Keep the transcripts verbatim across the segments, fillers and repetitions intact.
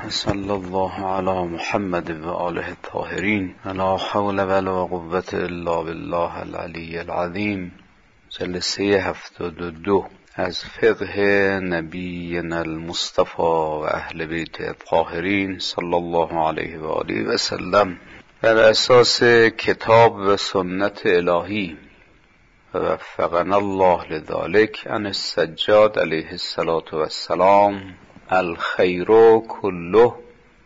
صلی الله علی محمد و آله الطاهرین. لا حول ولا قوة الا بالله العلی العظیم. جلسه هفتاد و دو از فقه نبینا المصطفى و اهل بیت الطاهرین صلی الله علیه و آله و سلم، بر اساس کتاب و سنت الهی و وفقنا الله لذلك. عن السجاد علیه الصلاة والسلام: الخیر کله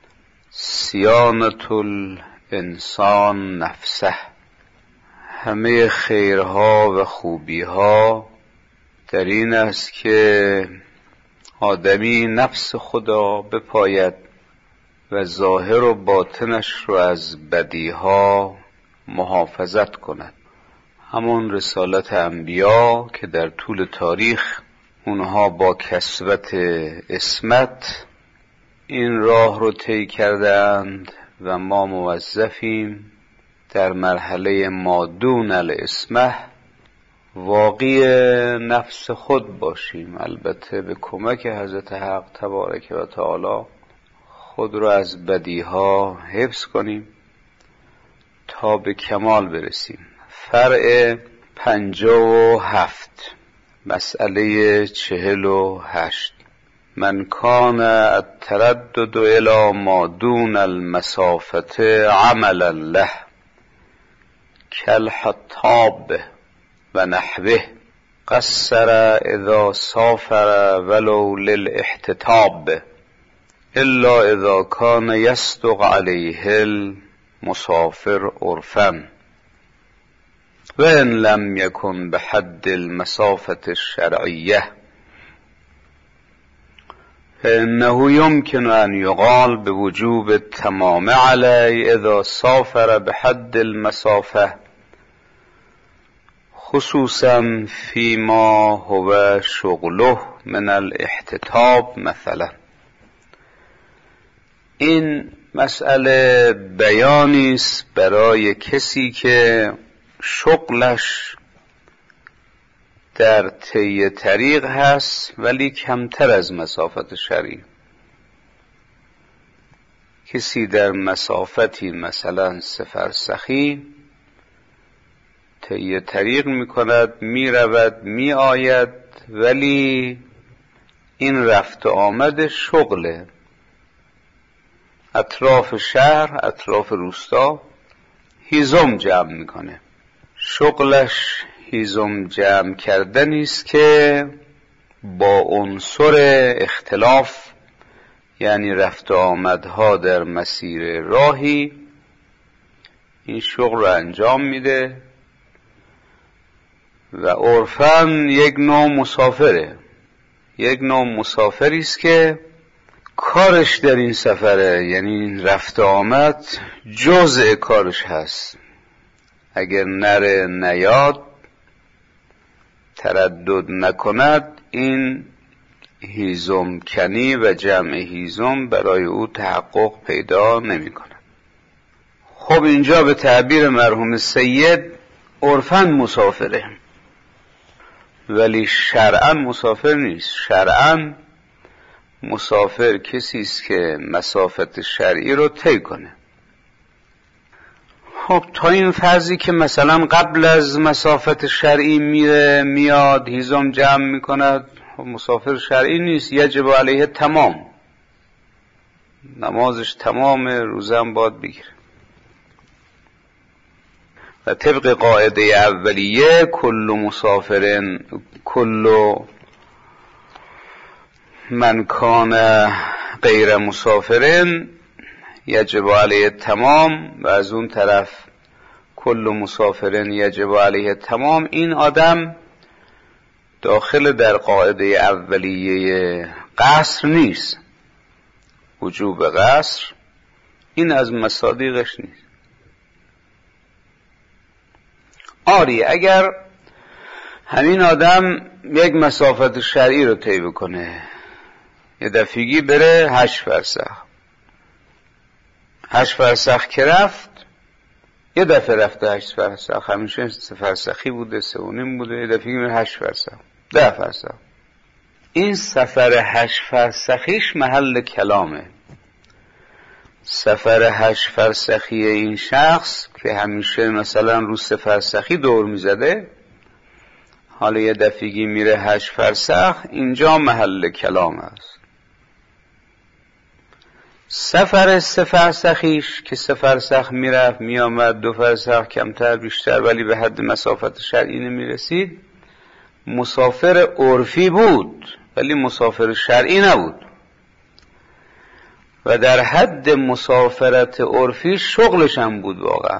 صیانة الانسان نفسه. همه خیرها و خوبیها در این است که آدمی نفس خدا بپاید و ظاهر و باطنش رو از بدیها محافظت کند. همون رسالت انبیا که در طول تاریخ اونها با کسوت عصمت این راه رو طی کردند و ما موظفیم در مرحله مادون العصمه واقعی نفس خود باشیم، البته به کمک حضرت حق تبارک و تعالی خود رو از بدیها حفظ کنیم تا به کمال برسیم. فرع پنجاه و هفت، مسئله چهل و هشت: من کان التردد الی ما دون المسافت عملا له کالحطاب و نحوه قصر اذا سافر ولو للاحتطاب الا اذا کان یصدق علیه المسافر عرفا و ان لم یکن به حد المسافت الشرعیه فانه یمکن ان یقال بوجوب التمام علیه اذا سافر به حد المسافه، خصوصا فيما هو شغله من الاحتطاب مثلا. این مسئله بیانی است برای کسی که شغلش در طی طریق هست ولی کمتر از مسافت شرعی. کسی در مسافتی مثلا سه فرسخی طی طریق می کند، می رود می آید، ولی این رفت و آمد شغله. اطراف شهر، اطراف روستا هیزم جمع میکنه. شغلش هیزم جمع کردنی است که با عنصر اختلاف، یعنی رفت و آمدها در مسیر راهی، این شغل رو انجام میده و عرفاً یک نوع مسافره. یک نوع مسافری است که کارش در این سفره، یعنی رفت و آمد جزء کارش هست. اگر نره نیاد، تردد نکند، این هیزم کنی و جمع هیزم برای او تحقق پیدا نمی کند. خب اینجا به تعبیر مرحوم سید عرفاً مسافره، ولی شرعاً مسافر نیست. شرعاً مسافر کسی است که مسافت شرعی رو طی کنه. خب تا این فرضی که مثلا قبل از مسافت شرعی میره میاد هیزم جمع میکند، خب مسافر شرعی نیست. یجب علیه تمام، نمازش تمام، روزم باید بگیره. و طبق قاعده اولیه کل مسافرن کل من کان غیر مسافرن یجب علیه تمام، و از اون طرف کل مسافرن یجب علیه تمام. این آدم داخل در قاعده اولیه قصر نیست. وجوب قصر این از مصادیقش نیست. آری اگر همین آدم یک مسافت شرعی رو طی بکنه، یه دفعگی بره هشت فرسخ، هشت فرسخ که رفت، یه دفعه رفته هشت فرسخ، همیشه سه فرسخی بوده، سه و نیم بوده، یه دفعگی میره هشت فرسخ، ده فرسخ. این سفر هشت فرسخیش محل کلامه. سفر هشت فرسخی این شخص که همیشه مثلا رو سه فرسخی دور میزده، حالا یه دفعگی میره هشت فرسخ، اینجا محل کلام است. سفر سه فرسخیش که سه فرسخ میرفت میامد، دو فرسخ کمتر بیشتر ولی به حد مسافت شرعی نمیرسید، مسافر عرفی بود ولی مسافر شرعی نبود و در حد مسافرت عرفی شغلش هم بود واقعا،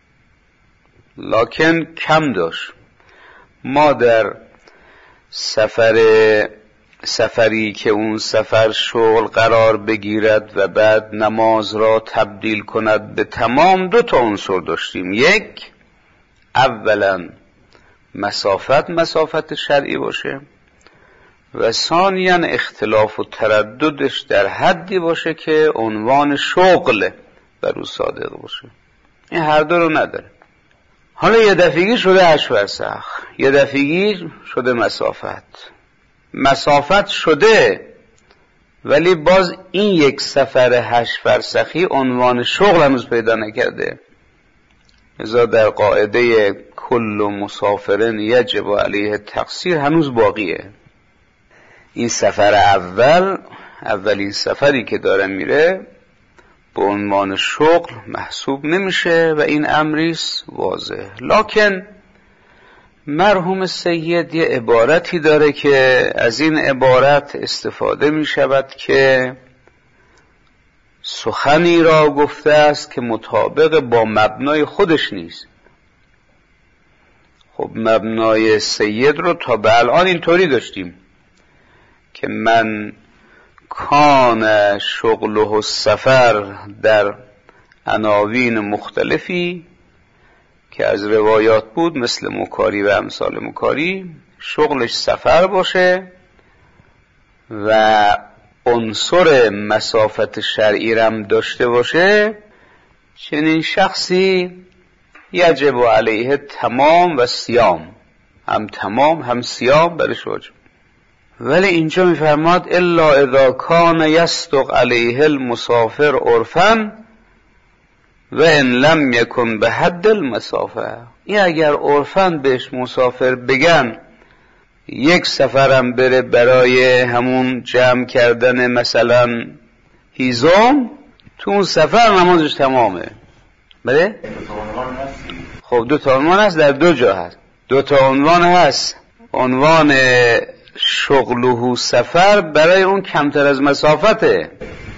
لکن کم داشت. ما در سفر سفری که اون سفر شغل قرار بگیرد و بعد نماز را تبدیل کند به تمام، دو تا عنصر داشتیم. یک، اولا مسافت مسافت شرعی باشه و ثانیاً اختلاف و ترددش در حدی باشه که عنوان شغل بر او صادق باشه. این هر دو رو نداره. حالا یه دفعگی شده هشت فرسخ، یه دفعگی شده مسافت. مسافت شده ولی باز این یک سفر هشت فرسخی عنوان شغل هنوز پیدا نکرده. لذا در قاعده کل مسافرن یجب علیه تقصیر هنوز باقیه. این سفر اول، اولین سفری که داره میره، به عنوان شغل محسوب نمیشه و این امریست واضح. لکن مرحوم سید یه عبارتی داره که از این عبارت استفاده می شود که سخنی را گفته است که مطابق با مبنای خودش نیست. خب مبنای سید رو تا به الان اینطوری داشتیم که من کان شغله سفر در عناوین مختلفی که از روایات بود، مثل مکاری و امثال مکاری، شغلش سفر باشه و عنصر مسافت شرعی رم داشته باشه، چنین شخصی یجب علیه تمام و صیام، هم تمام هم صیام برش واجب. ولی اینجا میفرماد الا اذا کان یصدق علیه المسافر عرفا و ان لم یکن به حد المسافه. این اگر عرفاً بهش مسافر بگن، یک سفرم بره برای همون جمع کردن مثلا هیزم، تو اون سفر نمازش تمامه. بله؟ خب دو تا عنوان هست، در دو جا هست. دو تا عنوان هست. عنوان شغله سفر برای اون کمتر از مسافته،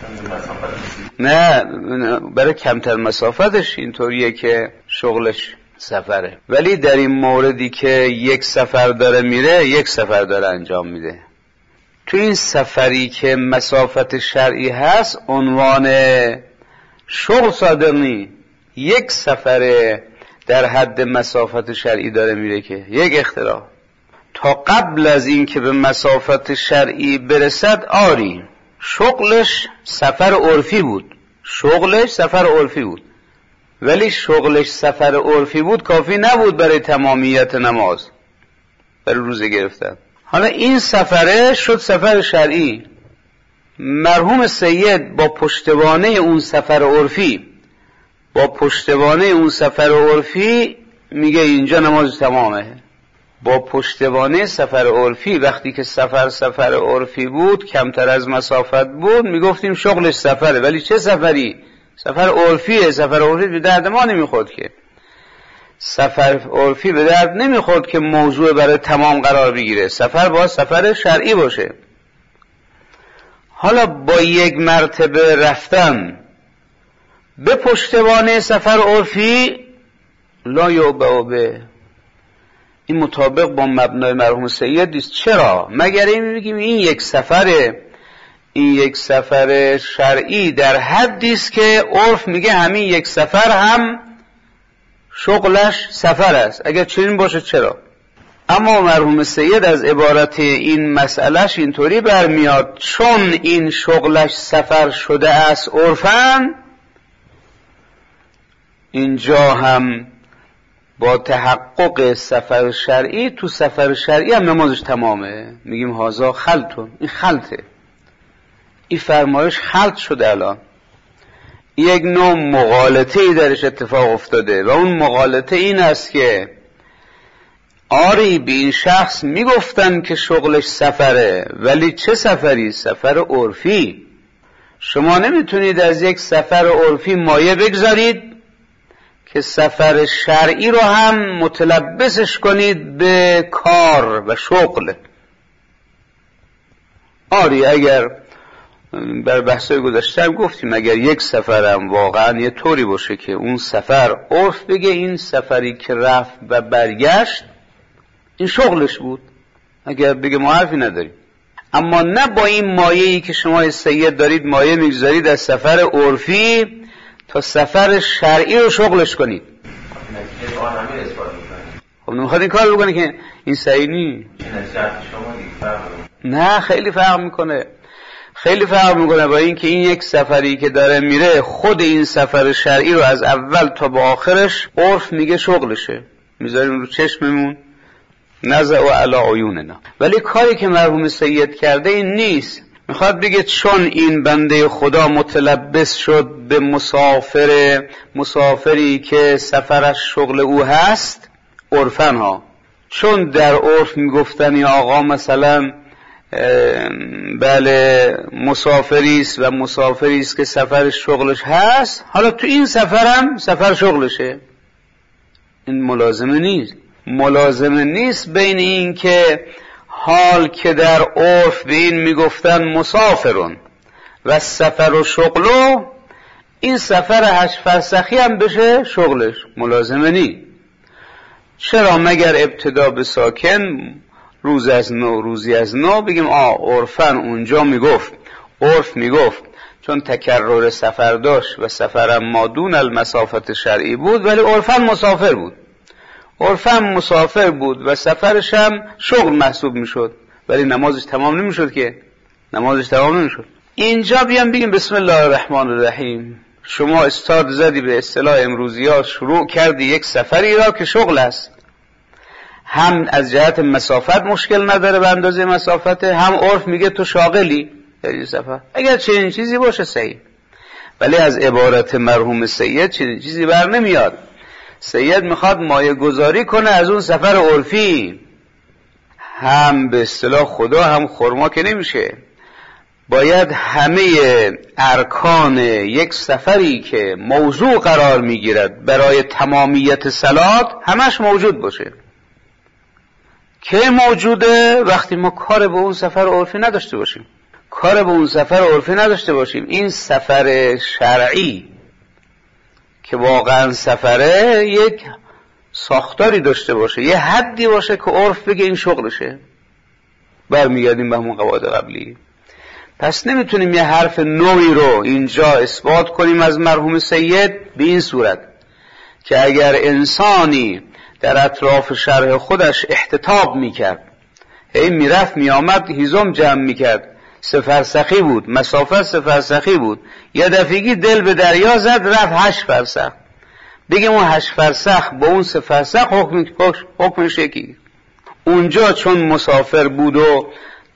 نه برای کمتر مسافتش اینطوریه که شغلش سفره. ولی در این موردی که یک سفر داره میره، یک سفر داره انجام میده، تو این سفری که مسافت شرعی هست عنوان شغل صادق نی. یک سفر در حد مسافت شرعی داره میره که یک اختلاف. تا قبل از این که به مسافت شرعی برسد آری شغلش سفر عرفی بود، شغلش سفر عرفی بود، ولی شغلش سفر عرفی بود کافی نبود برای تمامیت نماز، برای روزه گرفتن. حالا این سفره شد سفر شرعی. مرحوم سید با پشتوانه اون سفر عرفی با پشتوانه اون سفر عرفی میگه اینجا نماز تمامه. با پشتوانه سفر عرفی، وقتی که سفر سفر عرفی بود، کمتر از مسافت بود، میگفتیم شغلش سفره. ولی چه سفری؟ سفر عرفیه. سفر عرفی به درد ما نمیخورد که سفر عرفی به درد نمیخورد که موضوع برای تمام قرار بگیره. سفر باید سفر شرعی باشه. حالا با یک مرتبه رفتن به پشتوانه سفر عرفی لا یعبه، این مطابق با مبنای مرحوم سید نیست. چرا؟ مگر این میگیم این یک سفره، این یک سفر شرعی در حدی است که عرف میگه همین یک سفر هم شغلش سفر است. اگر چنین باشه چرا؟ اما مرحوم سید از عبارت این مسئلهش اینطوری برمیاد چون این شغلش سفر شده است عرفاً، اینجا هم با تحقق سفر شرعی، تو سفر شرعی هم نمازش تمامه. میگیم هازا خلطون، این خلطه، این فرمایش خلط شده. الان یک نوع مغالطه‌ای درش اتفاق افتاده و اون مغالطه این است که آری به این شخص میگفتن که شغلش سفره، ولی چه سفری؟ سفر عرفی. شما نمیتونید از یک سفر عرفی مایه بگذارید که سفر شرعی رو هم متلبسش کنید به کار و شغل. آری اگر بر بحثای گذشته هم گفتیم اگر یک سفرم واقعا یه طوری باشه که اون سفر عرف بگه این سفری که رفت و برگشت این شغلش بود، اگر بگه ما حرفی نداریم. اما نه با این مایه‌ای که شما سید دارید مایه میگذارید از سفر عرفی تا سفر شرعی رو شغلش کنید. خب نمیخواد این کار بکنه که این صحیح نیست. نه خیلی فرق میکنه، خیلی فرق میکنه با این که این یک سفری که داره میره خود این سفر شرعی رو از اول تا به آخرش عرف میگه شغلشه، میذاریم رو چشممون نزع و علی عیوننا. ولی کاری که مرحوم سید کرده این نیست. میخواد بگه چون این بنده خدا متلبس شد به مسافر مسافری که سفرش شغل او هست عرفن ها، چون در عرف میگفتن یا آقا مثلا بله مسافری است و مسافری است که سفر شغلش هست، حالا تو این سفرم سفر شغلشه. این ملازمه نیست. ملازمه نیست بین این که حال که در عرف به این میگفتن مسافرون و سفر و شغلو، این سفر هشت فرسخی هم بشه شغلش، ملازمه نیست. چرا؟ مگر ابتدا به ساکن روز از نو روزی از نو بگیم آ عرفن اونجا میگفت، عرف میگفت چون تکرر سفر داشت و سفرم مادون المسافت شرعی بود، ولی عرفن مسافر بود، عرفن مسافر بود و سفرش هم شغل محسوب میشد، ولی نمازش تمام نمیشد که نمازش تمام نمیشد. اینجا بیام بگیم بسم الله الرحمن الرحیم، شما استارت زدی به اصطلاح امروزی ها، شروع کردی یک سفری را که شغل است، هم از جهت مسافت مشکل نداره به اندازه مسافت، هم عرف میگه تو شاغلی در این سفر. اگر چنین چیزی باشه صحیح، ولی از عبارت مرحوم سید چنین چیزی بر نمیاد. سید میخواد مایه گذاری کنه از اون سفر عرفی، هم به اصطلاح خدا هم خرما که نمیشه، باید همه ارکان یک سفری که موضوع قرار میگیرد برای تمامیت صلات همش موجود باشه. که موجوده؟ وقتی ما کار به اون سفر عرفی نداشته باشیم، کار به اون سفر عرفی نداشته باشیم. این سفر شرعی که واقعا سفره یک ساختاری داشته باشه، یه حدی باشه که عرف بگه این شغلشه، برمیگردیم به همون قواعد قبلی. پس نمیتونیم یه حرف نوعی رو اینجا اثبات کنیم از مرحوم سید به این صورت که اگر انسانی در اطراف شرح خودش احتطاب میکرد، هی میرفت میامد هیزم جمع میکرد، سفرسخی بود، مسافت سفرسخی بود، یه دفعگی دل به دریا زد رفت هشت فرسخ، بگیم اون هشت فرسخ با اون سفرسخ حکم حکمش یکی. اونجا چون مسافر بود و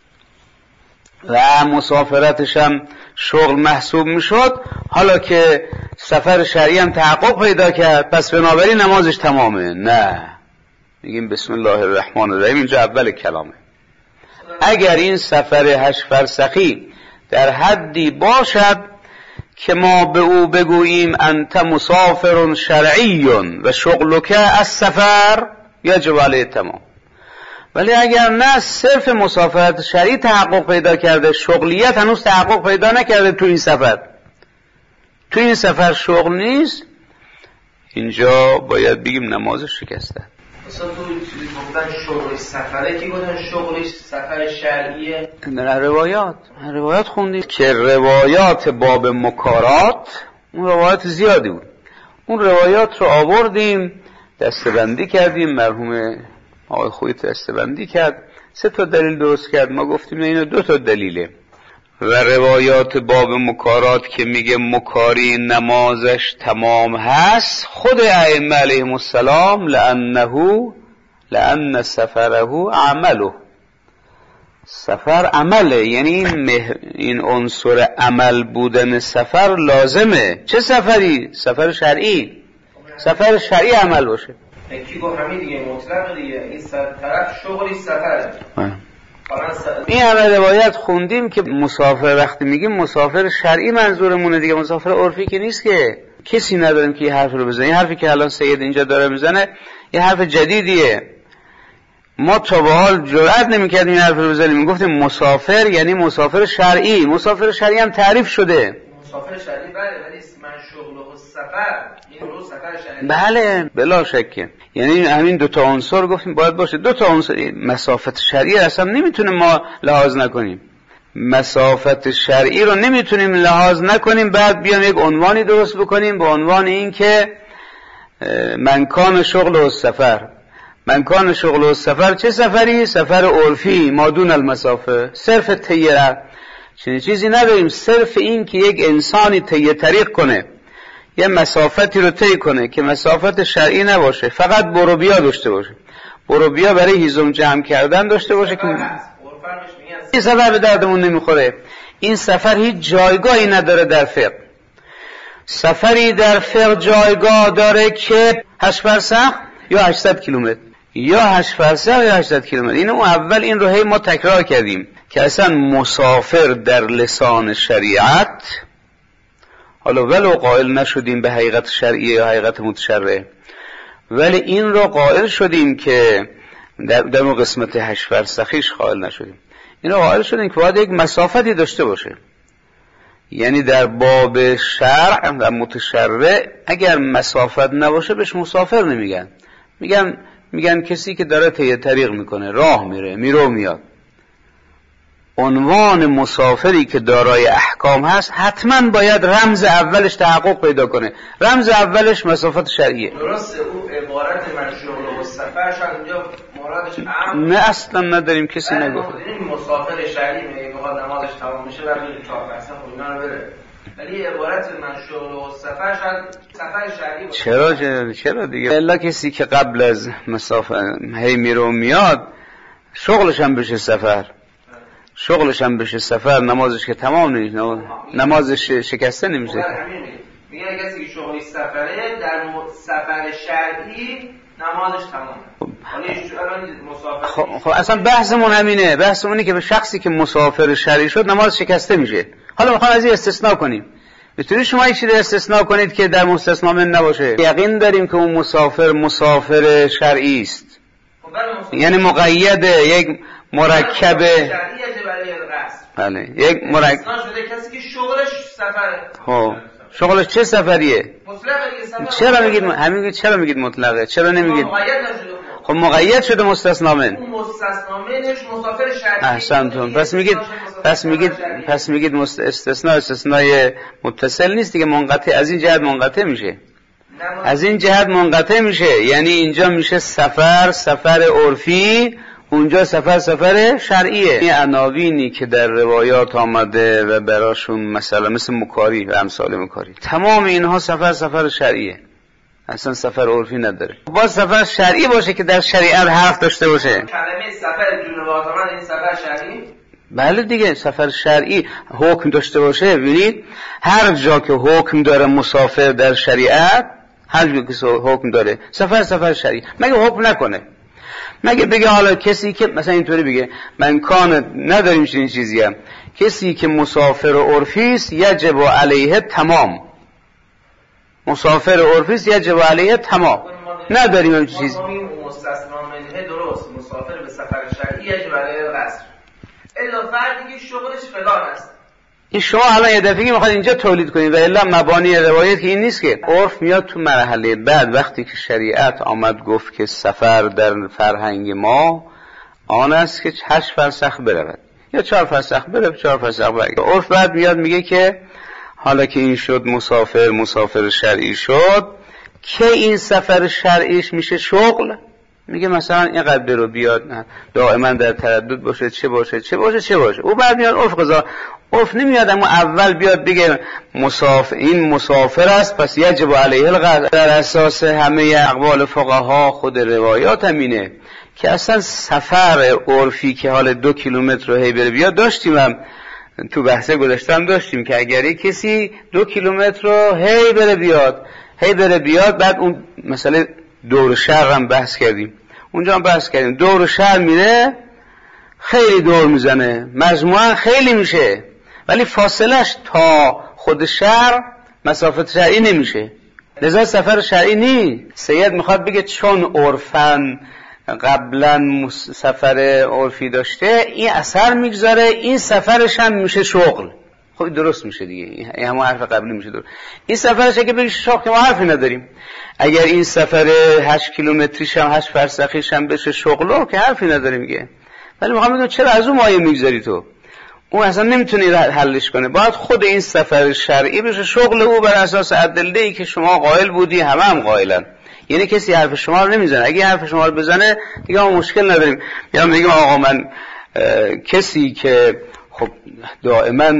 و مسافرتش هم شغل محسوب میشد، حالا که سفر شرعی هم تحقق پیدا کرد پس بنابراین نمازش تمامه. نه، میگیم بسم الله الرحمن الرحیم، اینجا اول کلامه. اگر این سفر هشت فرسخی در حدی باشد که ما به او بگوییم انت مسافر شرعی و شغلک از سفر یجب علیه تمام، ولی اگر نه صرف مسافرت شرعی تحقق پیدا کرده، شغلیت هنوز تحقق پیدا نکرده تو این سفر، تو این سفر شغل نیست، اینجا باید بگیم نمازش شکسته. مثلا تو چیزی گفتن شغل سفره، کی گفتن شغلش سفر شرعیه؟ در روایات روایات خوندید که روایات باب مکارات اون روایات زیادی بود، اون روایات رو آوردیم دستبندی کردیم، مرحوم آقای خویی دستبندی کرد، سه تا دلیل درست کرد، ما گفتیم اینو دو تا دلیله. و روایات باب مکارات که میگه مکاری نمازش تمام هست، خود ائمه علیهم السلام لانه لان سفره عمله، سفر عمله، یعنی این, مه... این عنصر عمل بودن سفر لازمه. چه سفری؟ سفر شرعی. سفر شرعی عمل باشه. کی گفت همین دیگه مطلق دیگه، این طرف شغلی سفره. این همه روایت خوندیم که مسافر، وقتی میگیم مسافر شرعی منظورمونه دیگه، مسافر عرفی که نیست که. کسی نداریم که این حرف رو بزنه. این حرفی که الان سید اینجا داره میزنه یه حرف جدیدیه. ما تا به حال جرئت نمی‌کردیم این حرف رو بزنیم. میگفتیم مسافر یعنی مسافر شرعی. مسافر شرعی هم تعریف شده. مسافر شرعی بله، ولی من شغل و سفر این رو سفر شرعی. بله بلا شک. یعنی همین دو تا عنصر گفتیم باید باشه. دو تا عنصر مسافت شرعی اصلا نمیتونیم ما لحاظ نکنیم. مسافت شرعی رو نمیتونیم لحاظ نکنیم بعد بیام یک عنوانی درست بکنیم به عنوان این که من کان شغل و سفر. من کان شغل و سفر چه سفری؟ سفر عرفی مادون المسافه. صرف تیره چنین چیزی نداریم. صرف این که یک انسانی طی طریق کنه، یه مسافتی رو طی کنه که مسافت شرعی نباشه، فقط برو بیا داشته باشه، برو بیا برای هیزم جمع کردن داشته باشه که این سفر به دردمون نمیخوره. این سفر هیچ جایگاهی نداره در فقه. سفری در فقه جایگاه داره که هشت فرسخ یا هشتصد کیلومتر، یا هشت فرسخ یا هشتصد کیلومتر. اینو اول این رو هی ما تکرار کردیم که اصلا مسافر در لسان شریعت، حالا ولو قائل نشدیم به حقیقت شرعیه یا حقیقت متشرعه، ولی این رو قائل شدیم که در, در اون قسمت هشت فرسخیش قائل نشدیم. این رو قائل شدیم که باید یک مسافتی داشته باشه. یعنی در باب شرع و متشرع اگر مسافت نباشه بهش مسافر نمیگن، میگن میگن کسی که داره طی طریق میکنه، راه میره، میرو میاد. عنوان مسافری که دارای احکام هست حتما باید رمز اولش تحقق پیدا کنه. رمز اولش مسافت شرعیه. درسته اون عبارت من شغل و سفر شاید اونجا مرادش عام نه اصلا نداریم، کسی نگفت. این مسافر شرعی میگه بخواد نمازش تمام میشه و میره چهار درصد اینا رو بره. ولی عبارت من شغل و سفر شاید سفر شرعی باشه. چرا چرا چرا دیگه الا کسی که قبل از مسافت هی میره و میاد شغلش هم بشه سفر، شغلش هم بشه سفر، نمازش که تمام نمیشه، نمازش شکسته نمیشه. میگه کسی که شغلی سفره در سفر شرعی نمازش تمامه. خب, خب اصلا بحثمون همینه، بحثمون اینه که به شخصی که مسافر شرعی شد نماز شکسته میشه. حالا میخوام از این استثناء کنیم. میتونید شما یه چیزی استثناء کنید که در مستثنا من نباشه؟ یقین داریم که اون مسافر مسافر شرعی است. یعنی مقید یک مرکب بله یک مرکب شده کسی که شغلش سفره. خب شغلش چه سفریه؟ چرا میگید همین چرا میگید مطلقه؟ چرا نمیگید خب مقید شده مستثنا من؟ اون مستثنا منش مسافر شرعی. احسنتون. پس میگید پس میگید پس میگید استثناء استثنای متصل نیست دیگه، منقطع. از این جهت منقطع میشه، از این جهت منقطع میشه. یعنی اینجا میشه سفر سفر عرفی، اونجا سفر سفر شرعیه. این عناوینی که در روایات آمده و براشون مثلا مثل مکاری و امثال مکاری، تمام اینها سفر سفر شرعیه، اصلا سفر عرفی نداره. با سفر شرعی باشه که در شریعت حرف داشته باشه. کلمه سفر جون واقعا این سفر شرعی؟ بله دیگه سفر شرعی حکم داشته باشه. ببینید هر جا که حکم داره مسافر در شریعت، هر جا که حکم داره سفر سفر شرعی، مگه حکم نکنه، مگه بگه حالا کسی که مثلا اینطوری بگه من کان نداریم چنین چیزی هم، کسی که مسافر عرفی است یجب علیه تمام، مسافر عرفی است یجب علیه تمام، نداریم این چیز. مستثنا منه درست، مسافر به سفر شرعی یجب علیه قصر، الا فردی که شغلش فلان است. این شما الان یه دفعه میخواد اینجا تولید کنید و الا مبانی روایت که این نیست که. عرف میاد تو مرحله بعد، وقتی که شریعت آمد گفت که سفر در فرهنگ ما آن است که هشت فرسخ برود یا چهار فرسخ بره، چهار فرسخ برگرد. عرف بعد میاد میگه که حالا که این شد مسافر مسافر شرعی شد، که این سفر شرعیش میشه شغل، میگه مثلا اینقدر برو بیاد دائما در تردد باشه، چه باشه چه باشه چه باشه. او بعد میاد عرف قضا، عرف نمیاد اما اول بیاد بگه مسافر این مسافر است پس یجب علیه القصر. در اساس همه اقوال فقها خود روایات همینه که اصلا سفر عرفی که حال دو کیلومتر رو هی بره بیاد داشتیم، هم تو بحثه گذاشتم داشتیم که اگر کسی دو کیلومتر رو هی بره بیاد هی بره بیاد، بعد اون مسئله دور شهر هم بحث کردیم، اونجا هم بحث کردیم دور شهر میره خیلی دور میزنه، مجموعاً خیلی میشه، ولی فاصلش تا خود شهر مسافت شرعی نمیشه، لذا سفر شرعی نیست. سید میخواد بگه چون عرفاً قبلا سفر عرفی داشته این اثر میگذاره، این سفرش هم میشه شغل. خب درست میشه دیگه، این همون حرف قبلی میشه درست. این سفرش اگه بگه شغل که ما حرفی نداریم، اگر این سفر هشت کیلومتریش هم هشت فرسخیش هم بشه شغل که حرفی نداریم میگه. ولی میخوام بگم چرا از اون مایه میگذاری تو؟ اون اصلا نمیتونی حلش کنه، باید خود این سفر شرعی بشه شغل او بر اساس ادله‌ای که شما قائل بودی، همه هم قائلن. یعنی کسی حرف شما رو نمیزنه، اگه حرف شما رو بزنه دیگه ما مشکل نداریم. میام میگم آقا من کسی که خب دائما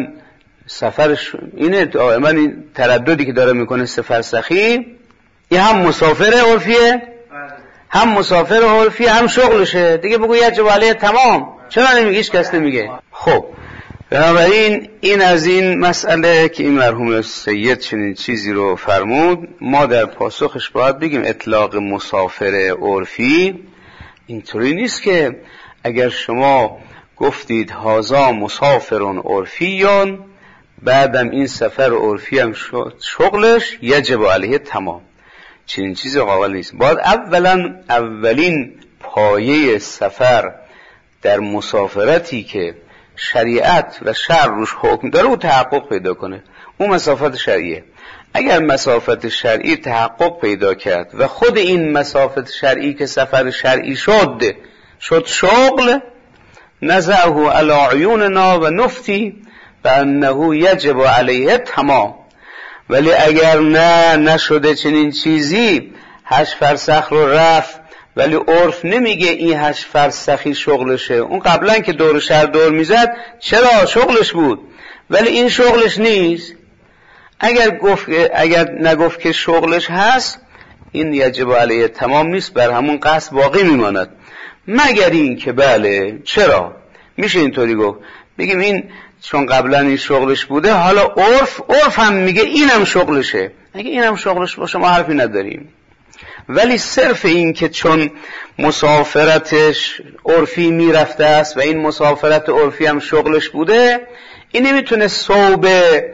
سفرش اینه، دائما این ترددی که داره میکنه سه فرسخی، این هم مسافر عرفیه هم مسافر عرفی هم شغلشه دیگه، بگو یجب علیه تمام. چرا نمیگه؟ هیچ کس نمیگه. خب بنابراین این از این مسئله که این مرحوم سید چنین چیزی رو فرمود، ما در پاسخش باید بگیم اطلاق مسافر عرفی اینطوری نیست که اگر شما گفتید هازا مسافرون عرفیون، بعدم این سفر عرفی هم شغلش یجب علیه تمام، چنین چیزی قابل نیست. باید اولا اولین پایه سفر در مسافرتی که شریعت و شرع روش حکم داره او تحقق پیدا کنه، اون مسافت شرعیه. اگر مسافت شرعی تحقق پیدا کرد و خود این مسافت شرعی که سفر شرعی شد شد شغل، نزعه علی عیوننا و نفتی و انه یجب علیه تمام. ولی اگر نه نشده چنین چیزی، هشت فرسخ رو رفت ولی عرف نمیگه این هشت فرسخی شغلشه، اون قبلا که دور شهر دور میزد چرا شغلش بود، ولی این شغلش نیست. اگر گفت اگر نگفت که شغلش هست، این یجب علیه تمام نیست، بر همون قصد باقی میماند. مگر این که بله چرا میشه اینطوری گفت، بگیم این چون قبلا این شغلش بوده، حالا عرف عرف هم میگه اینم شغلشه، اگه اینم شغلش باشه ما حرفی نداریم. ولی صرف این که چون مسافرتش عرفی میرفته است و این مسافرت عرفی هم شغلش بوده، این نمیتونه صوب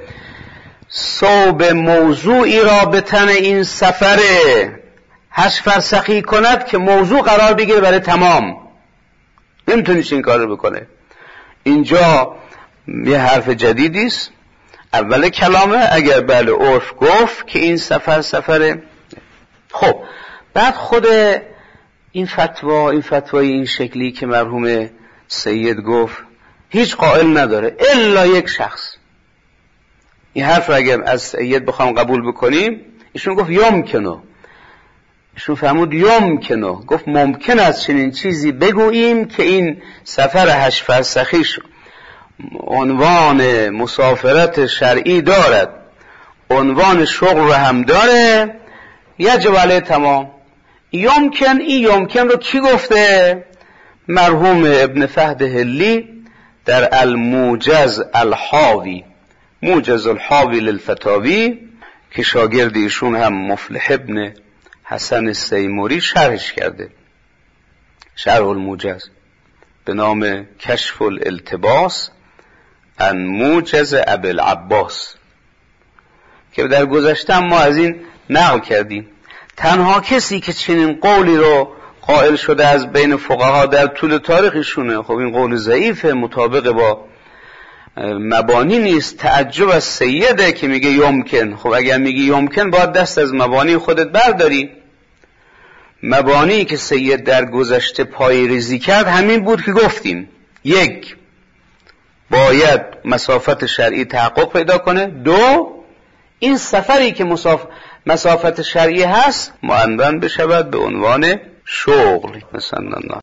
صوب موضوعی را به تن این سفر هشت فرسخی کند که موضوع قرار بگیره برای تمام، نمیتونیش این کار رو بکنه. اینجا یه حرف جدیدی است، اول کلامه اگر بله عرف گفت که این سفر سفره. خب بعد خود این فتوا این فتوای این شکلی که مرحوم سید گفت هیچ قائل نداره الا یک شخص. این حرف رو اگر از سید بخوام قبول بکنیم، ایشون گفت یمکنه، ایشون فرمود یمکنه، گفت ممکن است چنین چیزی بگوییم که این سفر هشت فرسخیش عنوان مسافرت شرعی دارد، عنوان شغل رو هم داره، یجب علیه تمام. یمکن، این یمکن رو کی گفته؟ مرحوم ابن فهد هلی در الموجز الحاوی، موجز الحاوی للفتاوی که شاگرد ایشون هم مفلح ابن حسن السیموری شرحش کرده، شرح الموجز به نام کشف الالتباس ان موجز ابی العباس، که در گذشته ما از این نقل کردیم. تنها کسی که چنین قولی رو قائل شده از بین فقها در طول تاریخشونه، خب این قول ضعیفه، مطابق با مبانی نیست. تعجب از سیده که میگه یمکن. خب اگر میگه یمکن باید دست از مبانی خودت برداری. مبانی که سید در گذشته پای ریزی کرد همین بود که گفتیم، یک، باید مسافت شرعی تحقق پیدا کنه، دو، این سفری که مساف... مسافت شرعی هست معنون بشود به عنوان شغل مثلا.